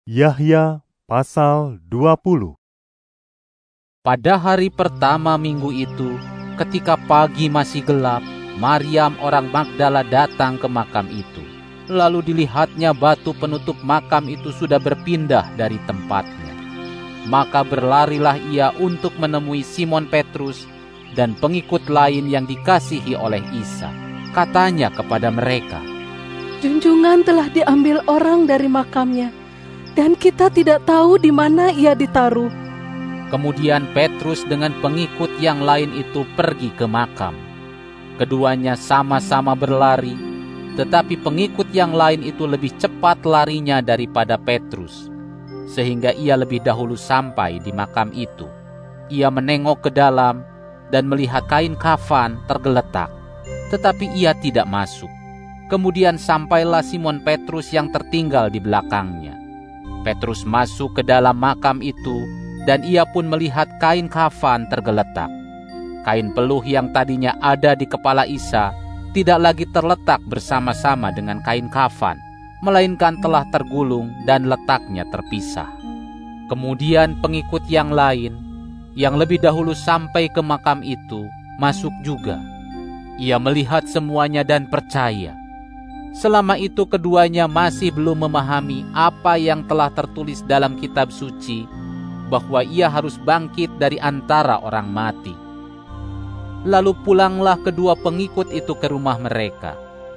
Yahya pasal 20. Pada hari pertama minggu itu, ketika pagi masih gelap, Maryam orang Magdala datang ke makam itu. Lalu dilihatnya batu penutup makam itu sudah berpindah dari tempatnya. Maka berlarilah ia untuk menemui Simon Petrus dan pengikut lain yang dikasihi oleh Isa. Katanya kepada mereka, "Junjungan telah diambil orang dari makamnya, dan kita tidak tahu di mana ia ditaruh." Kemudian Petrus dengan pengikut yang lain itu pergi ke makam. Keduanya sama-sama berlari, tetapi pengikut yang lain itu lebih cepat larinya daripada Petrus, sehingga ia lebih dahulu sampai di makam itu. Ia menengok ke dalam dan melihat kain kafan tergeletak, tetapi ia tidak masuk. Kemudian sampailah Simon Petrus yang tertinggal di belakangnya. Petrus masuk ke dalam makam itu, dan ia pun melihat kain kafan tergeletak. Kain peluh yang tadinya ada di kepala Isa tidak lagi terletak bersama-sama dengan kain kafan, melainkan telah tergulung dan letaknya terpisah. Kemudian pengikut yang lain, yang lebih dahulu sampai ke makam itu, masuk juga. Ia melihat semuanya dan percaya. Selama itu keduanya masih belum memahami apa yang telah tertulis dalam kitab suci, bahwa ia harus bangkit dari antara orang mati. Lalu pulanglah kedua pengikut itu ke rumah mereka.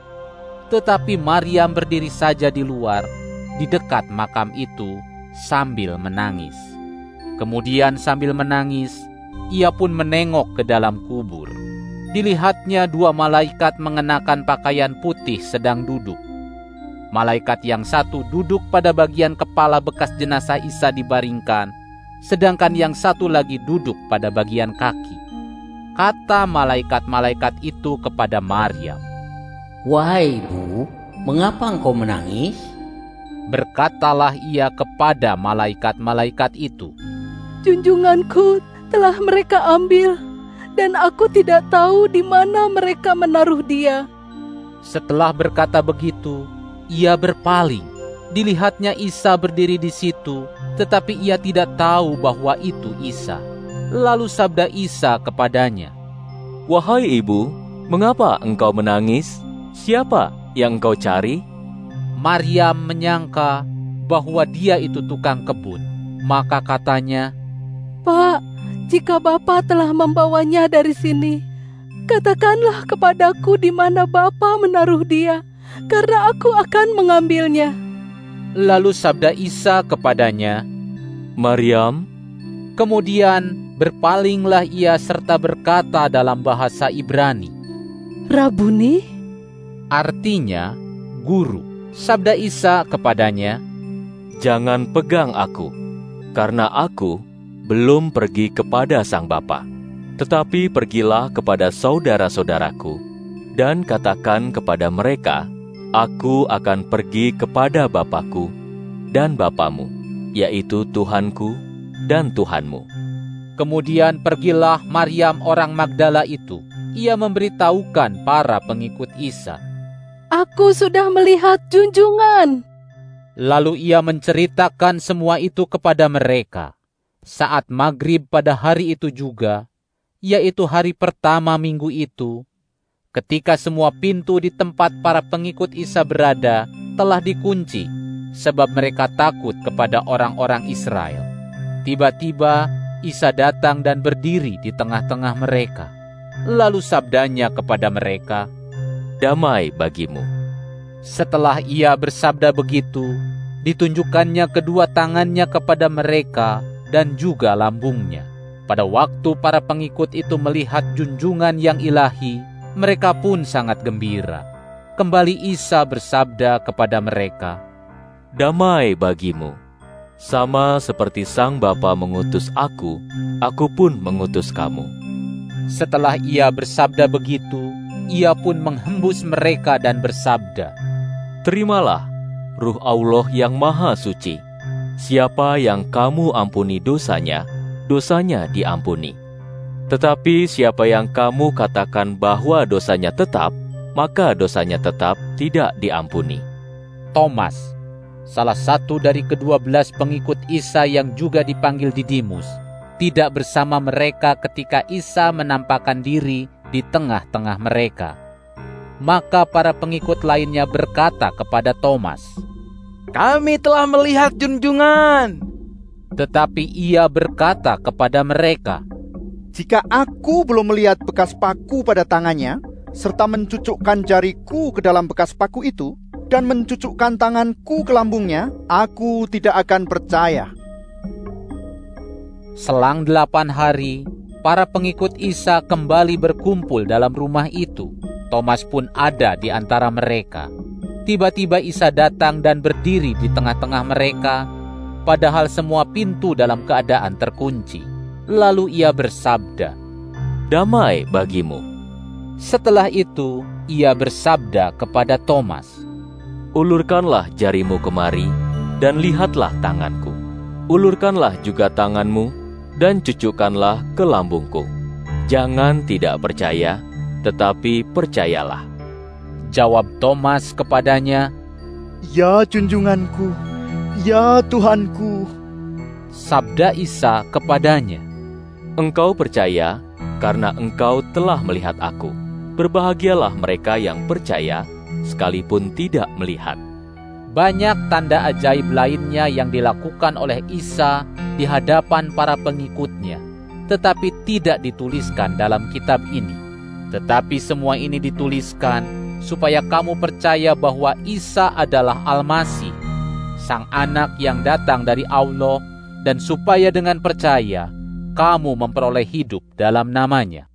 Tetapi Maryam berdiri saja di luar, di dekat makam itu, sambil menangis. Kemudian sambil menangis, ia pun menengok ke dalam kubur. Dilihatnya dua malaikat mengenakan pakaian putih sedang duduk. Malaikat yang satu duduk pada bagian kepala bekas jenazah Isa dibaringkan, sedangkan yang satu lagi duduk pada bagian kaki. Kata malaikat-malaikat itu kepada Maryam, "Wahai ibu, mengapa engkau menangis?" Berkatalah ia kepada malaikat-malaikat itu, "Junjunganku telah mereka ambil, dan aku tidak tahu di mana mereka menaruh dia." Setelah berkata begitu, ia berpaling. Dilihatnya Isa berdiri di situ, tetapi ia tidak tahu bahwa itu Isa. Lalu sabda Isa kepadanya, "Wahai ibu, mengapa engkau menangis? Siapa yang engkau cari?" Maryam menyangka bahwa dia itu tukang kebun. Maka katanya, "Pak, jika Bapa telah membawanya dari sini, katakanlah kepadaku di mana Bapa menaruh dia, karena aku akan mengambilnya." Lalu sabda Isa kepadanya, "Maryam." Kemudian berpalinglah ia serta berkata dalam bahasa Ibrani, "Rabuni," artinya guru. Sabda Isa kepadanya, "Jangan pegang aku, karena aku belum pergi kepada Sang Bapa. Tetapi pergilah kepada saudara-saudaraku, dan katakan kepada mereka, aku akan pergi kepada Bapakku dan Bapamu, yaitu Tuhanku dan Tuhanmu." Kemudian pergilah Maryam orang Magdala itu. Ia memberitahukan para pengikut Isa, "Aku sudah melihat junjungan." Lalu ia menceritakan semua itu kepada mereka. Saat maghrib pada hari itu juga, yaitu hari pertama minggu itu, ketika semua pintu di tempat para pengikut Isa berada telah dikunci, sebab mereka takut kepada orang-orang Israel. Tiba-tiba Isa datang dan berdiri di tengah-tengah mereka. Lalu sabdanya kepada mereka, "Damai bagimu." Setelah ia bersabda begitu, ditunjukkannya kedua tangannya kepada mereka dan juga lambungnya. Pada waktu para pengikut itu melihat junjungan yang ilahi, mereka pun sangat gembira. Kembali Isa bersabda kepada mereka, "Damai bagimu. Sama seperti Sang Bapa mengutus aku pun mengutus kamu." Setelah ia bersabda begitu, ia pun menghembus mereka dan bersabda, "Terimalah Ruh Allah yang Maha Suci. Siapa yang kamu ampuni dosanya, dosanya diampuni. Tetapi siapa yang kamu katakan bahwa dosanya tetap, maka dosanya tetap tidak diampuni." Thomas, salah satu dari ke-12 pengikut Isa yang juga dipanggil Didimus, tidak bersama mereka ketika Isa menampakkan diri di tengah-tengah mereka. Maka para pengikut lainnya berkata kepada Thomas, "Kami telah melihat junjungan." Tetapi ia berkata kepada mereka, "Jika aku belum melihat bekas paku pada tangannya, serta mencucukkan jariku ke dalam bekas paku itu, dan mencucukkan tanganku ke lambungnya, aku tidak akan percaya." Selang 8 hari, para pengikut Isa kembali berkumpul dalam rumah itu. Thomas pun ada di antara mereka. Tiba-tiba Isa datang dan berdiri di tengah-tengah mereka, padahal semua pintu dalam keadaan terkunci. Lalu ia bersabda, "Damai bagimu." Setelah itu, ia bersabda kepada Thomas, "Ulurkanlah jarimu kemari, dan lihatlah tanganku. Ulurkanlah juga tanganmu, dan cucukkanlah ke lambungku. Jangan tidak percaya, tetapi percayalah." Jawab Thomas kepadanya, "Ya junjunganku, ya Tuhanku." Sabda Isa kepadanya, "Engkau percaya karena engkau telah melihat aku. Berbahagialah mereka yang percaya, sekalipun tidak melihat." Banyak tanda ajaib lainnya yang dilakukan oleh Isa di hadapan para pengikutnya, tetapi tidak dituliskan dalam kitab ini. Tetapi semua ini dituliskan supaya kamu percaya bahwa Isa adalah Al-Masih, Sang Anak yang datang dari Allah, dan supaya dengan percaya kamu memperoleh hidup dalam namanya.